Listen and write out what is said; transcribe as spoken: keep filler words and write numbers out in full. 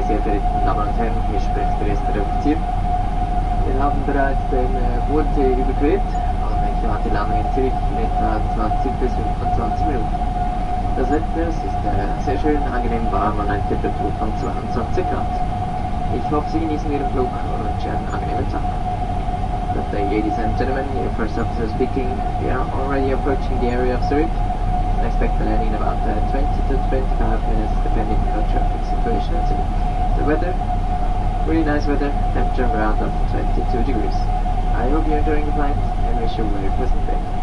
sehr verehrten Damen und Herren, hier spricht der erste Offizier. Wir haben bereits den äh, Bodensee überquert und ich warte lange in Zürich in etwa zwanzig bis fünfundzwanzig Minuten. Das Wetter ist äh, sehr schön, angenehm warm und eine Temperatur von zweiundzwanzig Grad. Ich hoffe, Sie genießen Ihren Flug und wünsche einen angenehmen Tag. Good day, ladies and gentlemen, your first officer speaking. We are already approaching the area of Zurich. I expect to land in about uh, twenty to twenty-five minutes, depending on the traffic situation at Zurich. The weather, really nice weather, temperature around of twenty-two degrees. I hope you're enjoying the flight and wish you a very pleasant day.